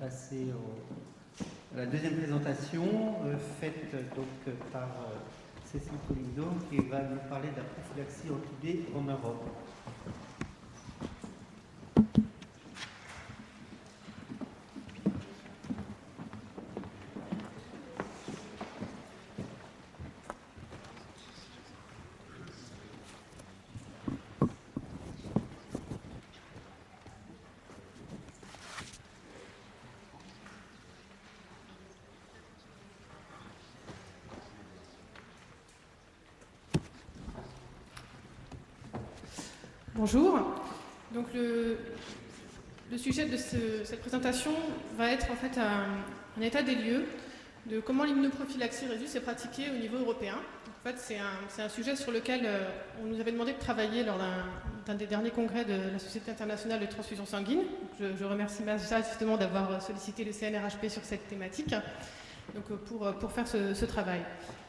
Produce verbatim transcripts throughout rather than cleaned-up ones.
passer au, à la deuxième présentation, euh, faite donc par euh, Cécile Colindo, qui va nous parler de la prophylaxie antibé en Europe. Bonjour. Donc le, le sujet de ce, cette présentation va être en fait un, un état des lieux de comment l'immunoprophylaxie Rhésus est pratiquée au niveau européen. En fait, c'est un, c'est un sujet sur lequel euh, on nous avait demandé de travailler lors d'un, d'un des derniers congrès de la Société internationale de transfusion sanguine. Je, je remercie Maja justement d'avoir sollicité le C N R H P sur cette thématique donc, pour, pour faire ce, ce travail.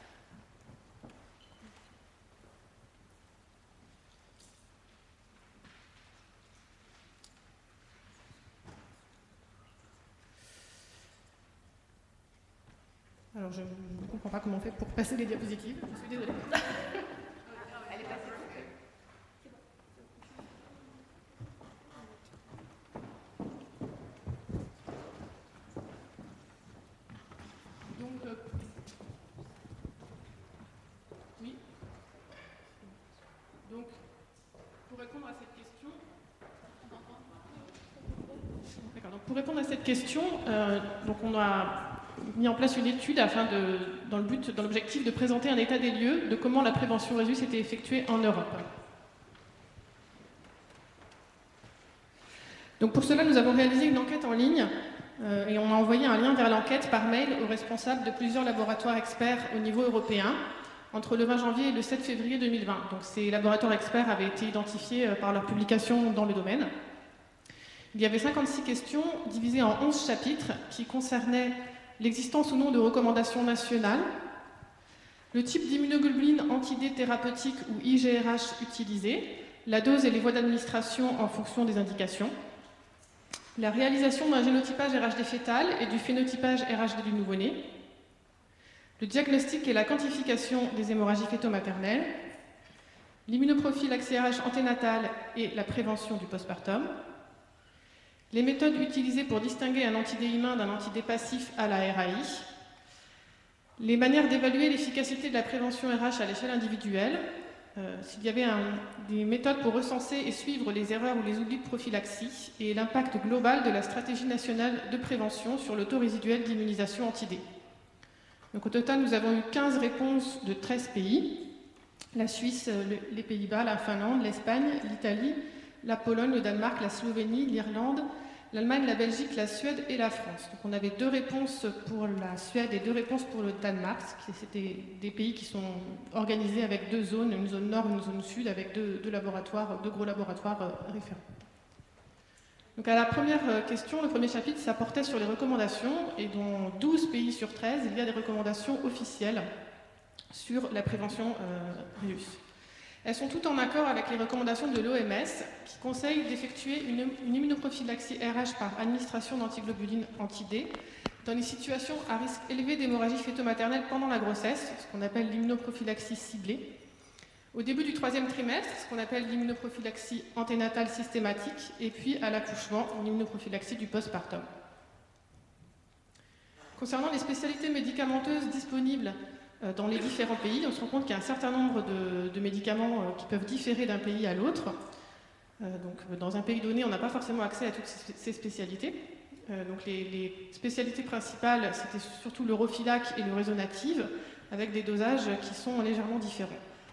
Alors, je ne comprends pas comment on fait pour passer les diapositives. Je suis désolée. Elle est passée. Donc, euh, oui. Donc, pour répondre à cette question, D'accord, donc pour répondre à cette question, euh, donc on a mis en place une étude afin de, dans le but, dans l'objectif de présenter un état des lieux de comment la prévention Rhésus était effectuée en Europe. Donc pour cela, nous avons réalisé une enquête en ligne euh, et on a envoyé un lien vers l'enquête par mail aux responsables de plusieurs laboratoires experts au niveau européen entre le vingt janvier et le sept février deux mille vingt. Donc ces laboratoires experts avaient été identifiés euh, par leur publication dans le domaine. Il y avait cinquante-six questions divisées en onze chapitres qui concernaient l'existence ou non de recommandations nationales, le type d'immunoglobuline anti-D thérapeutique ou I G R H utilisé, la dose et les voies d'administration en fonction des indications, la réalisation d'un génotypage R H D fœtal et du phénotypage R H D du nouveau-né, le diagnostic et la quantification des hémorragies fœto-maternelles, l'immunoprophylaxie R H anténatale et la prévention du postpartum, les méthodes utilisées pour distinguer un anti-D humain d'un anti-D passif à la R A I, les manières d'évaluer l'efficacité de la prévention R H à l'échelle individuelle, euh, s'il y avait un, des méthodes pour recenser et suivre les erreurs ou les oublis de prophylaxie, et l'impact global de la stratégie nationale de prévention sur le taux résiduel d'immunisation anti-D. Donc au total, nous avons eu quinze réponses de treize pays, la Suisse, le, les Pays-Bas, la Finlande, l'Espagne, l'Italie, la Pologne, le Danemark, la Slovénie, l'Irlande, l'Allemagne, la Belgique, la Suède et la France. Donc on avait deux réponses pour la Suède et deux réponses pour le Danemark. C'était des pays qui sont organisés avec deux zones, une zone nord et une zone sud, avec deux, deux laboratoires, deux gros laboratoires référents. Donc à la première question, le premier chapitre, ça portait sur les recommandations, et dans douze pays sur treize, il y a des recommandations officielles sur la prévention euh, Rhésus. Elles sont toutes en accord avec les recommandations de l'O M S qui conseille d'effectuer une, une immunoprophylaxie R H par administration d'antiglobuline anti-D dans les situations à risque élevé d'hémorragie fœto-maternelle pendant la grossesse, ce qu'on appelle l'immunoprophylaxie ciblée, au début du troisième trimestre, ce qu'on appelle l'immunoprophylaxie anténatale systématique, et puis à l'accouchement, une immunoprophylaxie du postpartum. Concernant les spécialités médicamenteuses disponibles dans les différents pays, on se rend compte qu'il y a un certain nombre de, de médicaments qui peuvent différer d'un pays à l'autre. Euh, donc, dans un pays donné, on n'a pas forcément accès à toutes ces spécialités. Euh, donc, les, les spécialités principales, c'était surtout l'Eurofilak et le Résonative, avec des dosages qui sont légèrement différents.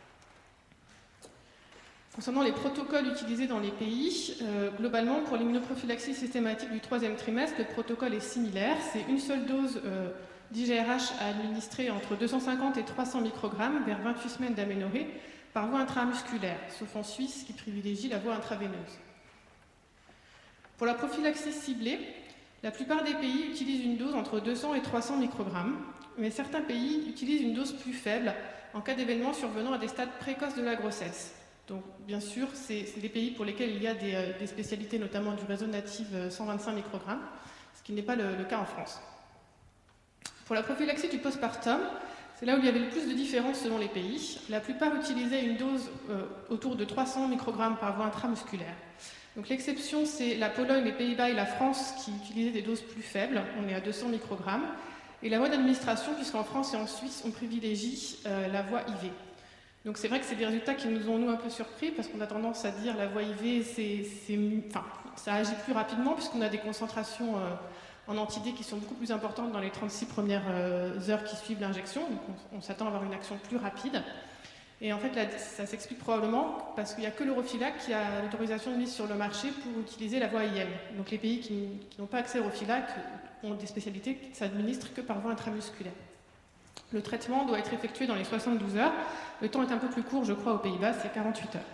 Concernant les protocoles utilisés dans les pays, euh, globalement, pour l'immunoprophylaxie systématique du troisième trimestre, le protocole est similaire. C'est une seule dose euh, d'I G R H à administrer entre deux cent cinquante et trois cents microgrammes vers vingt-huit semaines d'aménorrhée par voie intramusculaire, sauf en Suisse qui privilégie la voie intraveineuse. Pour la prophylaxie ciblée, la plupart des pays utilisent une dose entre deux cents et trois cents microgrammes, mais certains pays utilisent une dose plus faible en cas d'événements survenant à des stades précoces de la grossesse. Donc, bien sûr, c'est des pays pour lesquels il y a des, euh, des spécialités, notamment du Résonative cent vingt-cinq microgrammes, ce qui n'est pas le, le cas en France. Pour la prophylaxie du postpartum, c'est là où il y avait le plus de différences selon les pays. La plupart utilisaient une dose euh, autour de trois cents microgrammes par voie intramusculaire. Donc l'exception, c'est la Pologne, les Pays-Bas et la France qui utilisaient des doses plus faibles. On est à deux cents microgrammes. Et la voie d'administration, puisqu'en France et en Suisse, on privilégie euh, la voie I V. Donc c'est vrai que c'est des résultats qui nous ont, nous, un peu surpris, parce qu'on a tendance à dire la voie I V, c'est, c'est, enfin, ça agit plus rapidement, puisqu'on a des concentrations euh, en anti-D qui sont beaucoup plus importantes dans les trente-six premières euh, heures qui suivent l'injection. Donc on, on s'attend à avoir une action plus rapide. Et en fait, là, ça s'explique probablement parce qu'il n'y a que l'Eurofilak qui a l'autorisation de mise sur le marché pour utiliser la voie I M. Donc les pays qui, qui n'ont pas accès à Eurofilak ont des spécialités qui ne s'administrent que par voie intramusculaire. Le traitement doit être effectué dans les soixante-douze heures. Le temps est un peu plus court, je crois, aux Pays-Bas, c'est quarante-huit heures.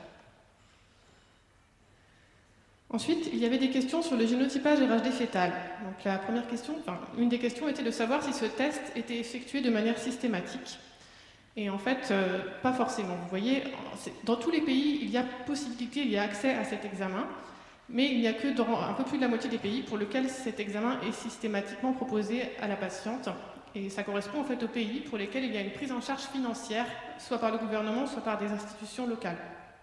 Ensuite, il y avait des questions sur le génotypage R H D fœtal. Donc la première question, enfin, une des questions était de savoir si ce test était effectué de manière systématique. Et en fait, euh, pas forcément. Vous voyez, dans tous les pays, il y a possibilité, il y a accès à cet examen, mais il n'y a que dans un peu plus de la moitié des pays pour lesquels cet examen est systématiquement proposé à la patiente. Et ça correspond en fait aux pays pour lesquels il y a une prise en charge financière, soit par le gouvernement, soit par des institutions locales.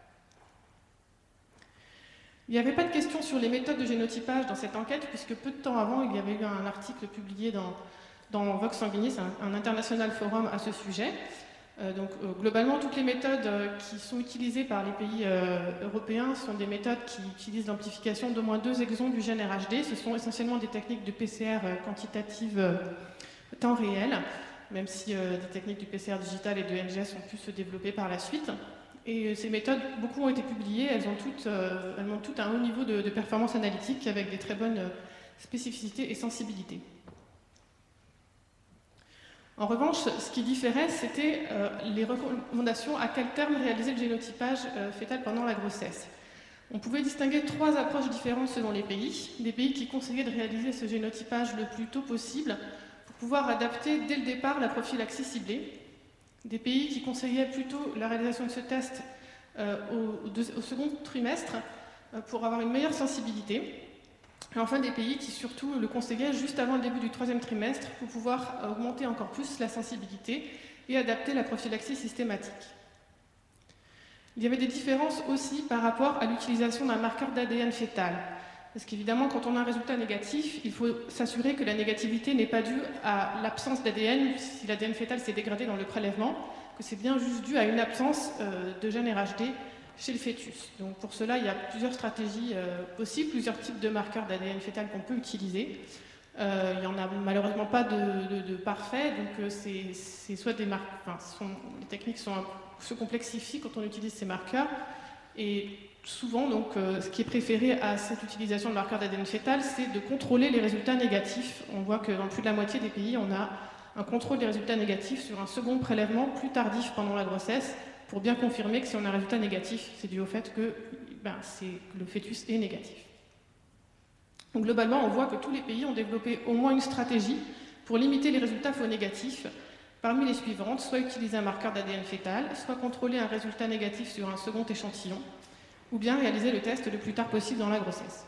Il n'y avait pas de questions sur les méthodes de génotypage dans cette enquête, puisque peu de temps avant, il y avait eu un article publié dans, dans Vox Sanguinis, un, un international forum à ce sujet. Euh, donc, euh, globalement, toutes les méthodes euh, qui sont utilisées par les pays euh, européens sont des méthodes qui utilisent l'amplification d'au moins deux exons du gène R H D. Ce sont essentiellement des techniques de P C R euh, quantitative euh, temps réel, même si euh, des techniques du P C R digital et de N G S ont pu se développer par la suite. Et ces méthodes, beaucoup ont été publiées, elles ont toutes, euh, elles ont toutes un haut niveau de, de performance analytique avec des très bonnes euh, spécificités et sensibilités. En revanche, ce qui différait, c'était euh, les recommandations à quel terme réaliser le génotypage euh, fœtal pendant la grossesse. On pouvait distinguer trois approches différentes selon les pays. Des pays qui conseillaient de réaliser ce génotypage le plus tôt possible pour pouvoir adapter dès le départ la prophylaxie ciblée. Des pays qui conseillaient plutôt la réalisation de ce test euh, au, au, au second trimestre euh, pour avoir une meilleure sensibilité. Et enfin, des pays qui surtout le conseillaient juste avant le début du troisième trimestre pour pouvoir augmenter encore plus la sensibilité et adapter la prophylaxie systématique. Il y avait des différences aussi par rapport à l'utilisation d'un marqueur d'A D N fœtal. Parce qu'évidemment, quand on a un résultat négatif, il faut s'assurer que la négativité n'est pas due à l'absence d'A D N, si l'A D N fœtal s'est dégradé dans le prélèvement, que c'est bien juste dû à une absence euh, de gène R H D chez le fœtus. Donc pour cela, il y a plusieurs stratégies euh, possibles, plusieurs types de marqueurs d'A D N fœtal qu'on peut utiliser. Euh, il n'y en a malheureusement pas de, de, de parfait, donc euh, c'est, c'est soit des marques, enfin, sont, les techniques sont, se complexifient quand on utilise ces marqueurs, et souvent, donc, euh, ce qui est préféré à cette utilisation de marqueurs d'A D N fœtal, c'est de contrôler les résultats négatifs. On voit que dans plus de la moitié des pays, on a un contrôle des résultats négatifs sur un second prélèvement plus tardif pendant la grossesse, pour bien confirmer que si on a un résultat négatif, c'est dû au fait que, ben, c'est, que le fœtus est négatif. Donc, globalement, on voit que tous les pays ont développé au moins une stratégie pour limiter les résultats faux négatifs. Parmi les suivantes, soit utiliser un marqueur d'A D N fœtal, soit contrôler un résultat négatif sur un second échantillon, ou bien réaliser le test le plus tard possible dans la grossesse.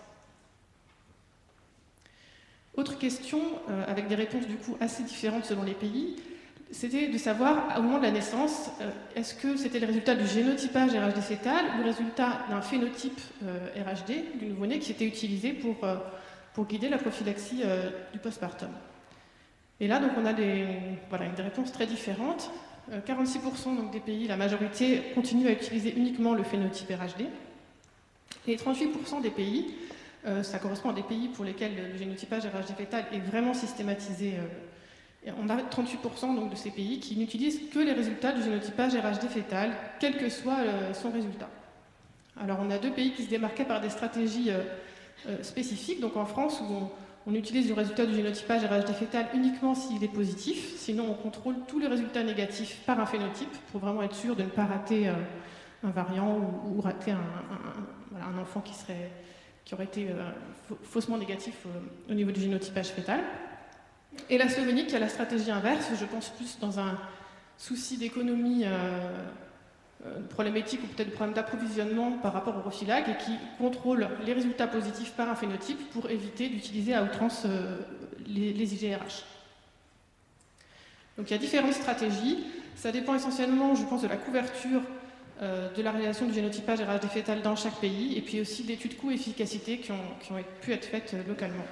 Autre question, euh, avec des réponses du coup assez différentes selon les pays, c'était de savoir, au moment de la naissance, euh, est-ce que c'était le résultat du génotypage R H D fœtal ou le résultat d'un phénotype euh, R H D du nouveau-né qui était utilisé pour, euh, pour guider la prophylaxie euh, du postpartum. Et là, donc, on a des, voilà, des réponses très différentes. Euh, quarante-six pour cent donc, des pays, la majorité, continuent à utiliser uniquement le phénotype R H D. Et trente-huit pour cent des pays, euh, ça correspond à des pays pour lesquels le génotypage R H D fœtal est vraiment systématisé. Euh, et on a trente-huit pour cent donc, de ces pays qui n'utilisent que les résultats du génotypage R H D fœtal, quel que soit euh, son résultat. Alors on a deux pays qui se démarquaient par des stratégies euh, euh, spécifiques. Donc en France, où on, on utilise le résultat du génotypage R H D fœtal uniquement s'il est positif. Sinon, on contrôle tous les résultats négatifs par un phénotype pour vraiment être sûr de ne pas rater euh, un variant ou, ou rater un, un, un, voilà, un enfant qui, serait, qui aurait été euh, faussement négatif euh, au niveau du génotypage fœtal. Et la Slovénie qui a la stratégie inverse, je pense plus dans un souci d'économie euh, euh, problématiques ou peut-être de problèmes d'approvisionnement par rapport au Refilag et qui contrôle les résultats positifs par un phénotype pour éviter d'utiliser à outrance euh, les, les I G R H. Donc il y a différentes stratégies. Ça dépend essentiellement, je pense, de la couverture euh, de la réalisation du génotypage R H D fœtal dans chaque pays et puis aussi d'études coût-efficacité qui ont, qui ont pu être faites euh, localement.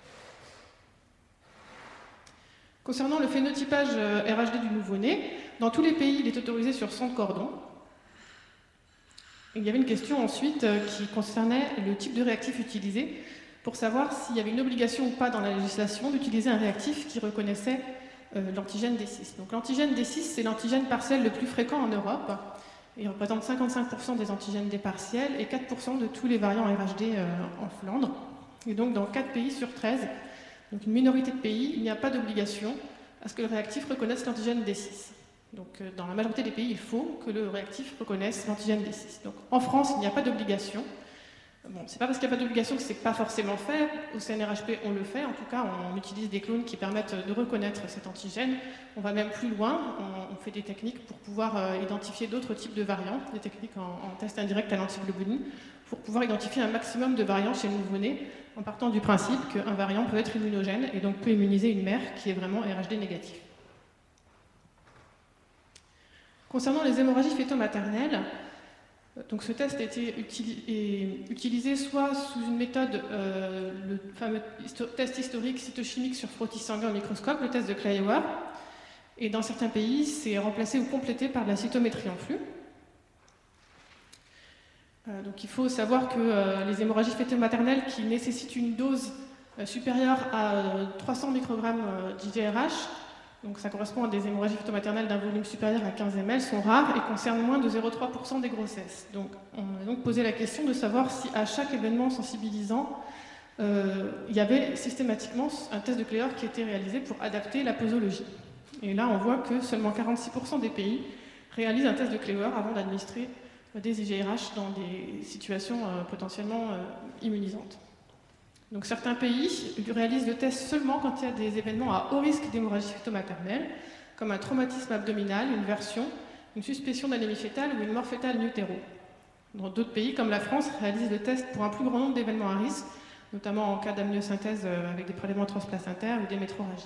Concernant le phénotypage euh, R H D du nouveau-né, dans tous les pays, il est autorisé sur cent cordons. Et il y avait une question ensuite euh, qui concernait le type de réactif utilisé pour savoir s'il y avait une obligation ou pas dans la législation d'utiliser un réactif qui reconnaissait euh, l'antigène D six. Donc l'antigène D six, c'est l'antigène partiel le plus fréquent en Europe. Il représente cinquante-cinq pour cent des antigènes D partiels et quatre pour cent de tous les variants R H D euh, en Flandre. Et donc dans quatre pays sur treize, donc une minorité de pays, il n'y a pas d'obligation à ce que le réactif reconnaisse l'antigène D six. Donc euh, dans la majorité des pays, il faut que le réactif reconnaisse l'antigène D six. Donc en France, il n'y a pas d'obligation. Bon, c'est pas parce qu'il n'y a pas d'obligation que c'est pas forcément fait. Au C N R H P, on le fait. En tout cas, on utilise des clones qui permettent de reconnaître cet antigène. On va même plus loin. On, on fait des techniques pour pouvoir euh, identifier d'autres types de variants, des techniques en, en test indirect à l'antiglobuline, pour pouvoir identifier un maximum de variants chez le nouveau-né, en partant du principe qu'un variant peut être immunogène et donc peut immuniser une mère qui est vraiment R H D négative. Concernant les hémorragies fœto-maternelles, donc ce test a été utili utilisé soit sous une méthode, euh, le fameux histo test historique cytochimique sur frottis sanguin au microscope, le test de Kleyer, et dans certains pays, c'est remplacé ou complété par de la cytométrie en flux. Euh, donc il faut savoir que euh, les hémorragies fœto-maternelles qui nécessitent une dose euh, supérieure à euh, trois cents microgrammes euh, d'I G R H, donc ça correspond à des hémorragies fœto-maternelles d'un volume supérieur à quinze millilitres, sont rares et concernent moins de zéro virgule trois pour cent des grossesses. Donc on a donc posé la question de savoir si à chaque événement sensibilisant, euh, il y avait systématiquement un test de Kleyer qui était réalisé pour adapter la posologie. Et là on voit que seulement quarante-six pour cent des pays réalisent un test de Kleyer avant d'administrer des I G R H dans des situations euh, potentiellement euh, immunisantes. Donc certains pays réalisent le test seulement quand il y a des événements à haut risque d'hémorragie fœto-maternelle, comme un traumatisme abdominal, une version, une suspicion d'anémie fœtale ou une mort fœtale in utero. Dans d'autres pays, comme la France, réalisent le test pour un plus grand nombre d'événements à risque, notamment en cas d'amniosynthèse avec des prélèvements transplacentaires ou des métroragies.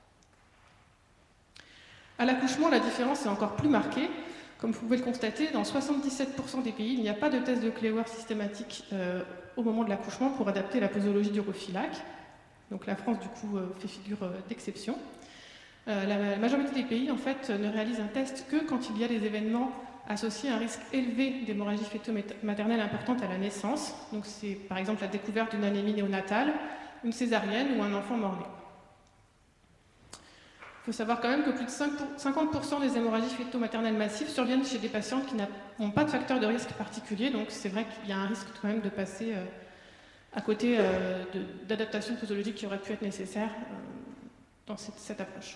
À l'accouchement, la différence est encore plus marquée. Comme vous pouvez le constater, dans soixante-dix-sept pour cent des pays, il n'y a pas de test de Kleyer systématique euh, au moment de l'accouchement pour adapter la posologie du Refilag. Donc la France, du coup, euh, fait figure euh, d'exception. Euh, la, la majorité des pays, en fait, ne réalisent un test que quand il y a des événements associés à un risque élevé d'hémorragie fœto-maternelle importante à la naissance. Donc c'est par exemple la découverte d'une anémie néonatale, une césarienne ou un enfant mort-né. Il faut savoir quand même que plus de cinquante pour cent des hémorragies fœto-maternelles massives surviennent chez des patientes qui n'ont pas de facteur de risque particulier, donc c'est vrai qu'il y a un risque quand même de passer euh, à côté euh, d'adaptation posologique qui aurait pu être nécessaire euh, dans cette, cette approche.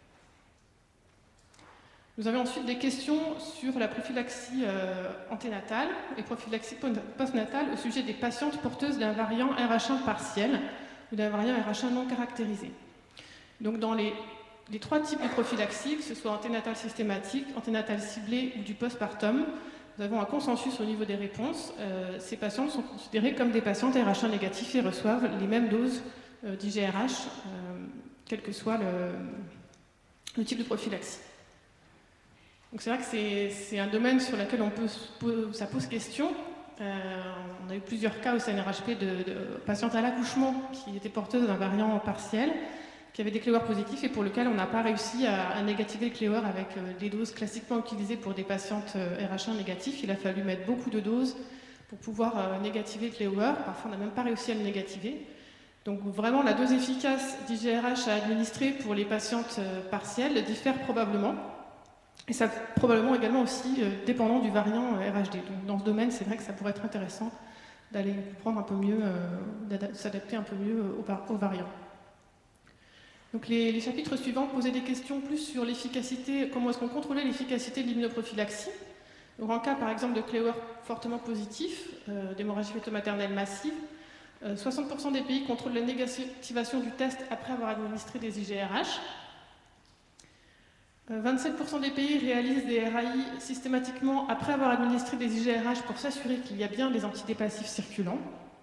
Nous avons ensuite des questions sur la prophylaxie euh, anténatale et prophylaxie postnatale au sujet des patientes porteuses d'un variant R H un partiel ou d'un variant R H un non caractérisé. Donc dans les Les trois types de prophylaxie, que ce soit anténatale systématique, anténatale ciblée ou du postpartum, nous avons un consensus au niveau des réponses. Euh, ces patientes sont considérées comme des patientes R H un négatifs et reçoivent les mêmes doses euh, d'I G R H, euh, quel que soit le, le type de prophylaxie. Donc c'est vrai que c'est un domaine sur lequel on peut, ça pose question. Euh, on a eu plusieurs cas au C N R H P de, de patientes à l'accouchement qui étaient porteuses d'un variant partiel, qui avait des Kleyer positifs et pour lequel on n'a pas réussi à, à négativer le Kleyer avec euh, des doses classiquement utilisées pour des patientes euh, R H un négatifs. Il a fallu mettre beaucoup de doses pour pouvoir euh, négativer le Kleyer. Parfois, on n'a même pas réussi à le négativer. Donc vraiment, la dose efficace d'I G R H à administrer pour les patientes euh, partielles diffère probablement. Et ça probablement également aussi euh, dépendant du variant euh, R H D. Donc dans ce domaine, c'est vrai que ça pourrait être intéressant d'aller prendre un peu mieux, euh, s'adapter un peu mieux aux, aux variants. Donc les, les chapitres suivants posaient des questions plus sur l'efficacité, comment est-ce qu'on contrôlait l'efficacité de l'immunoprophylaxie. En cas par exemple de Kleyer fortement positif, euh, d'hémorragie fœto-maternelle massive, euh, soixante pour cent des pays contrôlent la négativation du test après avoir administré des I G R H. vingt-sept pour cent des pays réalisent des R A I systématiquement après avoir administré des I G R H pour s'assurer qu'il y a bien des antidépressifs circulants.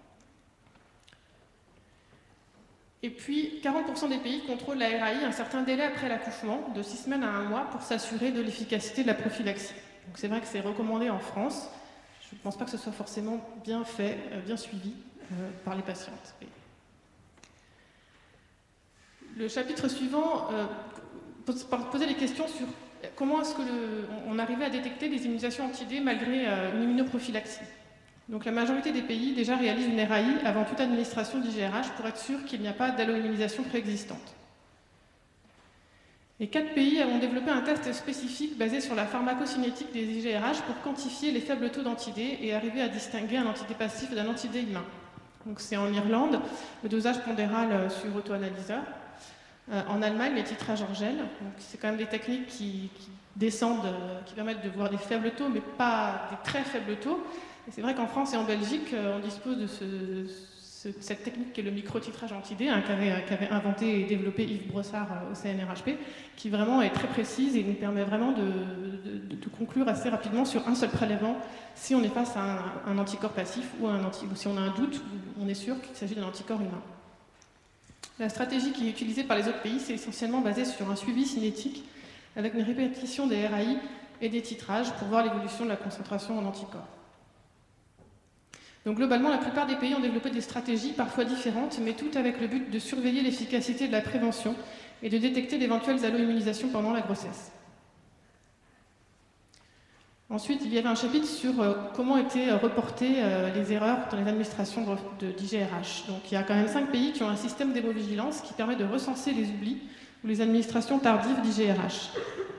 Et puis, quarante pour cent des pays contrôlent la R A I un certain délai après l'accouchement, de six semaines à un mois, pour s'assurer de l'efficacité de la prophylaxie. Donc c'est vrai que c'est recommandé en France. Je ne pense pas que ce soit forcément bien fait, bien suivi euh, par les patientes. Le chapitre suivant euh, pose, posait des questions sur comment est-ce qu'on arrivait à détecter des immunisations anti-D malgré euh, une immunoprophylaxie. Donc la majorité des pays déjà réalisent une R A I avant toute administration d'I G R H pour être sûr qu'il n'y a pas d'alloimmunisation préexistante. Et quatre pays ont développé un test spécifique basé sur la pharmacocinétique des I G R H pour quantifier les faibles taux d'anti-D et arriver à distinguer un anti-D passif d'un anti-D humain. Donc c'est en Irlande, le dosage pondéral sur auto-analyseur. Euh, en Allemagne, les titrages en gel. Donc c'est quand même des techniques qui, qui descendent, euh, qui permettent de voir des faibles taux, mais pas des très faibles taux. Et c'est vrai qu'en France et en Belgique, euh, on dispose de ce, ce, cette technique qui est le micro-titrage anti-D, hein, qu'avait, qu'avait inventé et développé Yves Brossard euh, au C N R H P, qui vraiment est très précise et nous permet vraiment de, de, de conclure assez rapidement sur un seul prélèvement si on est face à un, un anticorps passif ou, un anti, ou si on a un doute, on est sûr qu'il s'agit d'un anticorps humain. La stratégie qui est utilisée par les autres pays, c'est essentiellement basé sur un suivi cinétique avec une répétition des R A I et des titrages pour voir l'évolution de la concentration en anticorps. Donc globalement, la plupart des pays ont développé des stratégies parfois différentes, mais toutes avec le but de surveiller l'efficacité de la prévention et de détecter d'éventuelles alloimmunisations pendant la grossesse. Ensuite, il y avait un chapitre sur euh, comment étaient reportées euh, les erreurs dans les administrations d'I G R H. Donc il y a quand même cinq pays qui ont un système d'hémovigilance qui permet de recenser les oublis ou les administrations tardives d'I G R H.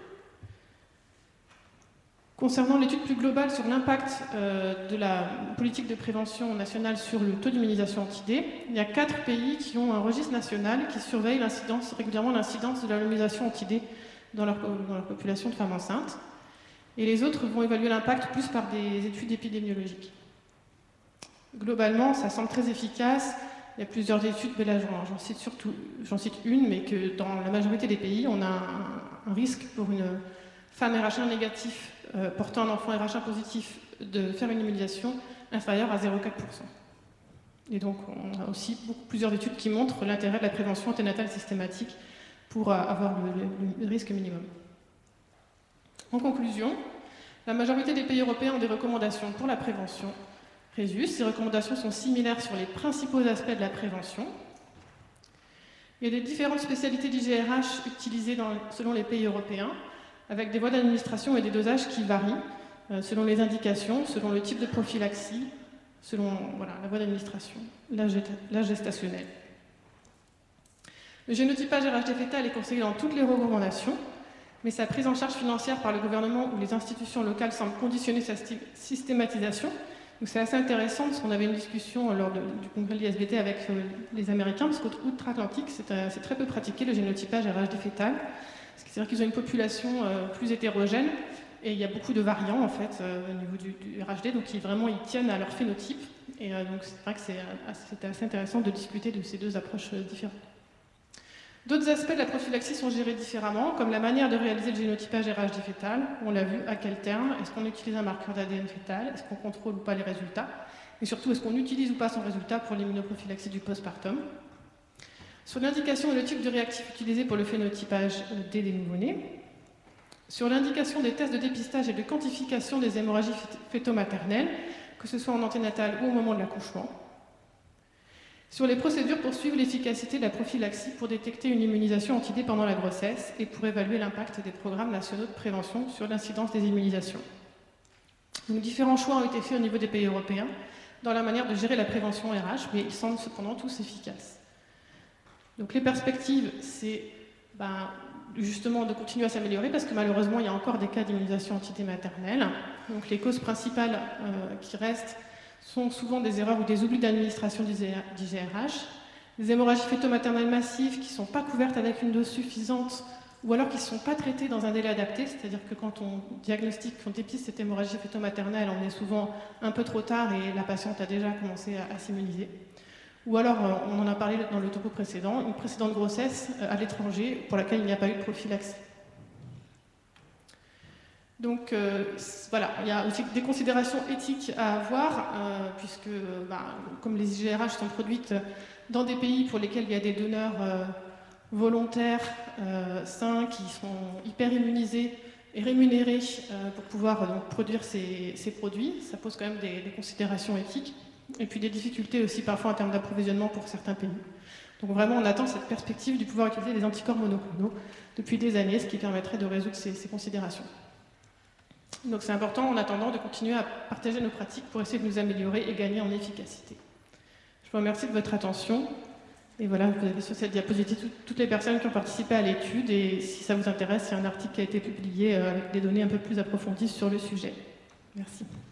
Concernant l'étude plus globale sur l'impact euh, de la politique de prévention nationale sur le taux d'immunisation anti-D, il y a quatre pays qui ont un registre national qui surveille l'incidence, régulièrement l'incidence de l'alloimunisation anti-D dans leur, dans leur population de femmes enceintes. Et les autres vont évaluer l'impact plus par des études épidémiologiques. Globalement, ça semble très efficace. Il y a plusieurs études, mais là j'en cite surtout, j'en cite une, mais que dans la majorité des pays, on a un, un risque pour une femme R H un négatif euh, portant un enfant R H un positif de faire une immunisation inférieure à zéro virgule quatre pour cent. Et donc on a aussi beaucoup, plusieurs études qui montrent l'intérêt de la prévention anténatale systématique pour euh, avoir le, le, le risque minimum. En conclusion, la majorité des pays européens ont des recommandations pour la prévention Rhésus. Ces recommandations sont similaires sur les principaux aspects de la prévention. Il y a des différentes spécialités d'I G R H utilisées dans, selon les pays européens, avec des voies d'administration et des dosages qui varient euh, selon les indications, selon le type de prophylaxie, selon voilà, la voie d'administration, l'âge gestationnel. Le génotypage R H D fœtal est conseillé dans toutes les recommandations, mais sa prise en charge financière par le gouvernement ou les institutions locales semble conditionner sa systématisation. Donc c'est assez intéressant parce qu'on avait une discussion lors de, du congrès de l'I S B T avec euh, les Américains, parce qu'outre-Atlantique, c'est euh, très peu pratiqué le génotypage R H D fœtal. C'est-à-dire qu'ils ont une population euh, plus hétérogène et il y a beaucoup de variants en fait euh, au niveau du, du R H D, donc ils vraiment ils tiennent à leur phénotype. Et euh, donc c'est vrai que c'était assez intéressant de discuter de ces deux approches euh, différentes. D'autres aspects de la prophylaxie sont gérés différemment, comme la manière de réaliser le génotypage R H D fœtal. On l'a vu, à quel terme? Est-ce qu'on utilise un marqueur d'A D N fœtal? Est-ce qu'on contrôle ou pas les résultats? Et surtout, est-ce qu'on utilise ou pas son résultat pour l'immunoprophylaxie du postpartum? Sur l'indication et le type de réactif utilisé pour le phénotypage D des nouveau-nés. Sur l'indication des tests de dépistage et de quantification des hémorragies fœto-maternelles, que ce soit en anténatal ou au moment de l'accouchement. Sur les procédures pour suivre l'efficacité de la prophylaxie pour détecter une immunisation anti-D pendant la grossesse et pour évaluer l'impact des programmes nationaux de prévention sur l'incidence des immunisations. Donc, différents choix ont été faits au niveau des pays européens dans la manière de gérer la prévention R H, mais ils semblent cependant tous efficaces. Donc les perspectives, c'est ben, justement de continuer à s'améliorer parce que malheureusement, il y a encore des cas d'immunisation anti-D maternelle. Donc les causes principales euh, qui restent sont souvent des erreurs ou des oublis d'administration d'I G R H, des hémorragies fœto-maternelles massives qui ne sont pas couvertes avec une dose suffisante ou alors qui ne sont pas traitées dans un délai adapté, c'est-à-dire que quand on diagnostique, quand on dépiste cette hémorragie fœto-maternelle, on est souvent un peu trop tard et la patiente a déjà commencé à, à s'immuniser. Ou alors, on en a parlé dans le topo précédent, une précédente grossesse à l'étranger pour laquelle il n'y a pas eu de prophylaxie. Donc euh, voilà, il y a aussi des considérations éthiques à avoir, euh, puisque euh, bah, comme les I G R H sont produites dans des pays pour lesquels il y a des donneurs euh, volontaires, euh, sains, qui sont hyper immunisés et rémunérés euh, pour pouvoir donc, produire ces, ces produits, ça pose quand même des, des considérations éthiques, et puis des difficultés aussi parfois en termes d'approvisionnement pour certains pays. Donc vraiment, on attend cette perspective du pouvoir utiliser des anticorps monoclonaux depuis des années, ce qui permettrait de résoudre ces, ces considérations. Donc c'est important en attendant de continuer à partager nos pratiques pour essayer de nous améliorer et gagner en efficacité. Je vous remercie de votre attention. Et voilà, vous avez sur cette diapositive toutes les personnes qui ont participé à l'étude. Et si ça vous intéresse, il y a un article qui a été publié avec des données un peu plus approfondies sur le sujet. Merci.